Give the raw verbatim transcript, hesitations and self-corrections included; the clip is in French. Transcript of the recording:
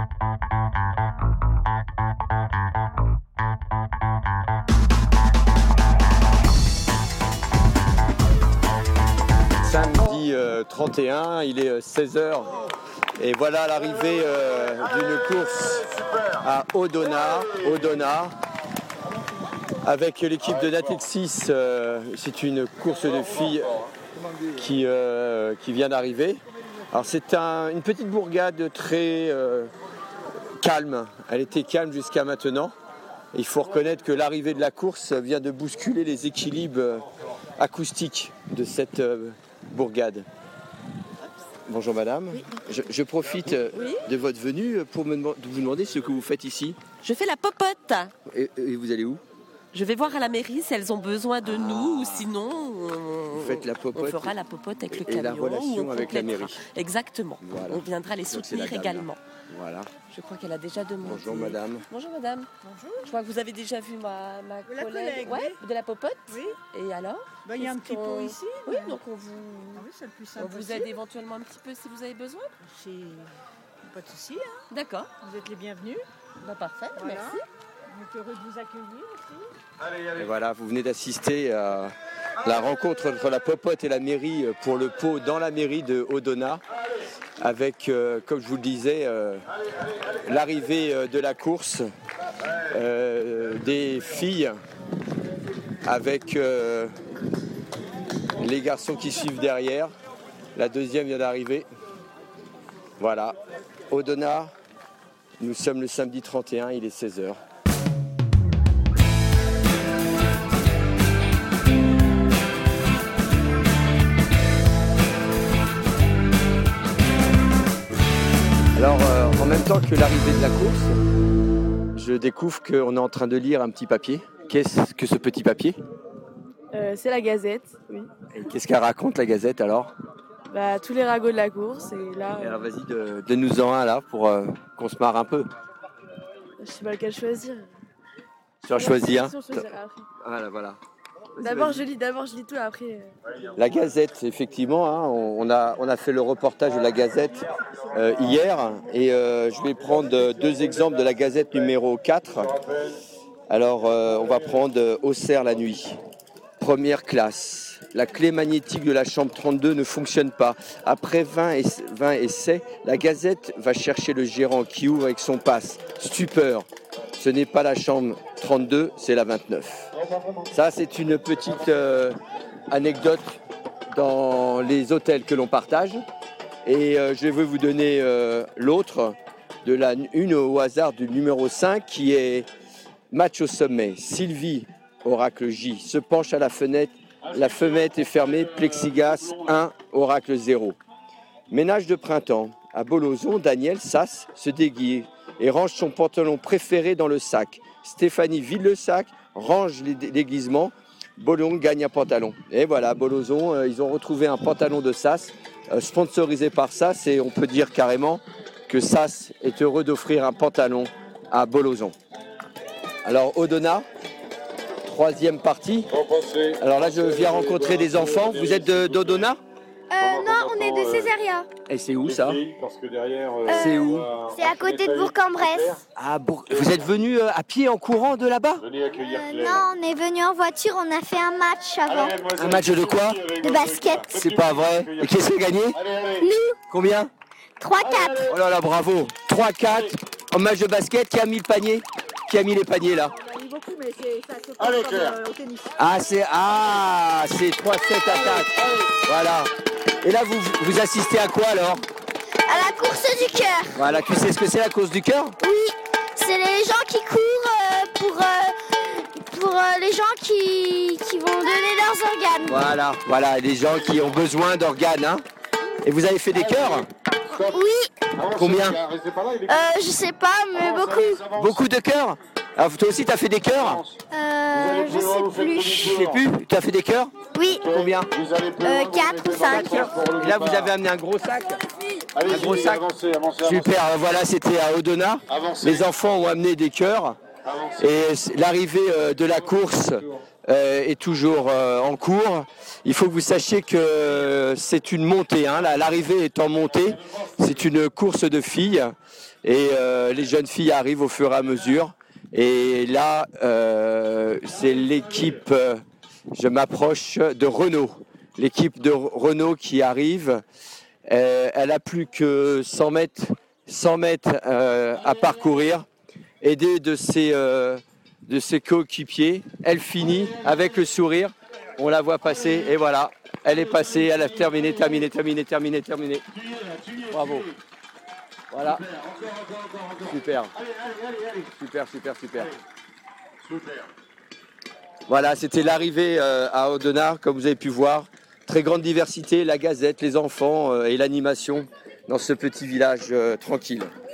Samedi euh, trente et un, il est seize heures et voilà l'arrivée euh, d'une course à Odona, Odona avec l'équipe de Natexis. Euh, c'est une course de filles qui, euh, qui vient d'arriver. Alors c'est un, une petite bourgade très euh, calme, elle était calme jusqu'à maintenant. Il faut reconnaître que l'arrivée de la course vient de bousculer les équilibres acoustiques de cette euh, bourgade. Bonjour madame, oui. je, je profite oui. de votre venue pour me, de vous demander ce que vous faites ici. Je fais la popote. Et, et vous allez où? Je vais voir à la mairie si elles ont besoin de ah. nous ou sinon on, vous faites la popote, on fera la popote avec le et camion. Et la relation avec la mairie. Exactement, voilà. On viendra les soutenir également. Voilà. Je crois qu'elle a déjà demandé. Bonjour madame. Bonjour madame. Bonjour. Je crois que vous avez déjà vu ma, ma la collègue, collègue ouais, oui. de la popote. Oui. Et alors? Il bah, y a un petit pot ici. Oui, mais... donc on vous, ah oui, c'est le plus on vous possible. aide éventuellement un petit peu si vous avez besoin. C'est pas de souci. Hein. D'accord. Vous êtes les bienvenus. Bah, parfait, voilà. merci. On est heureux de vous accueillir aussi. Allez, allez. Et voilà, vous venez d'assister à la rencontre entre la popote et la mairie pour le pot dans la mairie de Odona. Avec, euh, comme je vous le disais, euh, l'arrivée euh, de la course, euh, des filles avec euh, les garçons qui suivent derrière. La deuxième vient d'arriver. Voilà, Odona, nous sommes le samedi trente et un, il est seize heures. Alors, euh, en même temps que l'arrivée de la course, je découvre qu'on est en train de lire un petit papier. Qu'est-ce que ce petit papier? euh, C'est la Gazette, oui. Et qu'est-ce qu'elle raconte, la Gazette, alors? Bah, tous les ragots de la course, et là... Et alors, vas-y, de, donne-nous-en un, là, pour euh, qu'on se marre un peu. Je sais pas lequel choisir. Tu en choisis un? Voilà, voilà. D'abord je lis, d'abord je lis tout, après... La Gazette, effectivement, hein, on, a, on a fait le reportage de la Gazette euh, hier, et euh, je vais prendre deux exemples de la Gazette numéro quatre. Alors, euh, on va prendre Auxerre la nuit. Première classe. La clé magnétique de la chambre trente-deux ne fonctionne pas. Après vingt essais, la Gazette va chercher le gérant qui ouvre avec son passe. Stupeur. Ce n'est pas la chambre trente-deux, c'est la vingt-neuf. Ça, c'est une petite euh, anecdote dans les hôtels que l'on partage. Et euh, je vais vous donner euh, l'autre, de la une au hasard du numéro cinq, qui est match au sommet. Sylvie, oracle J, se penche à la fenêtre. La fenêtre est fermée, plexiglas un, oracle zéro. Ménage de printemps. À Bolozon, Daniel Sass se déguise et range son pantalon préféré dans le sac. Stéphanie vide le sac, range les déguisements. Bolon gagne un pantalon. Et voilà, Bolozon, euh, ils ont retrouvé un pantalon de Sass, euh, sponsorisé par Sass, et on peut dire carrément que Sass est heureux d'offrir un pantalon à Bolozon. Alors, Odona, troisième partie. Alors là, je viens rencontrer des enfants. Vous êtes de, d'Odona? Euh, non, on est de Césaria. Et c'est où ça? Euh, C'est où? C'est à côté de Bourg-en-Bresse. Ah, Bourg... Vous êtes venu euh, à pied en courant de là-bas? euh, Non, on est venu en voiture, on a fait un match avant. Un match de quoi? De basket. C'est pas vrai. Et qui s'est gagné? Nous, Combien? trois quatre. Oh là là, bravo. trois quatre en match de basket. Qui a mis le panier? Qui a mis les paniers là? Beaucoup, mais ça saute comme euh, au tennis. Ah, c'est ah, c'est trois sept à quatre. Voilà. Et là, vous, vous assistez à quoi alors? À la course du cœur. Voilà, tu sais ce que c'est la course du cœur? Oui, c'est les gens qui courent euh, pour, euh, pour euh, les gens qui, qui vont donner leurs organes. Voilà, voilà, les gens qui ont besoin d'organes. Hein. Et vous avez fait des cœurs? Oui. Combien? euh, Je sais pas, mais beaucoup. Beaucoup de cœurs? Alors toi aussi, tu as fait des cœurs? Euh, je sais plus. Je sais plus. Tu as fait des cœurs? Oui. Combien? euh, quatre ou cinq. Et là, vous avez amené un gros sac? Un gros sac? Super, voilà, c'était à Odona. Les enfants ont amené des cœurs. Et l'arrivée euh, de la course euh, est toujours euh, en cours. Il faut que vous sachiez que c'est une montée, hein. L'arrivée est en montée. C'est une course de filles et euh, les jeunes filles arrivent au fur et à mesure. Et là, euh, c'est l'équipe, euh, je m'approche de Renault, l'équipe de Renault qui arrive. Euh, elle a plus que cent mètres, cent mètres euh, à parcourir, aidée de ses, euh, de ses coéquipiers. Elle finit avec le sourire. On la voit passer et voilà, elle est passée, elle a terminé, terminé, terminé, terminé, terminé. Bravo. Voilà. Super. Super, super, super. Voilà, c'était l'arrivée euh, à Audenarde, comme vous avez pu voir. Très grande diversité, la gazette, les enfants euh, et l'animation dans ce petit village euh, tranquille.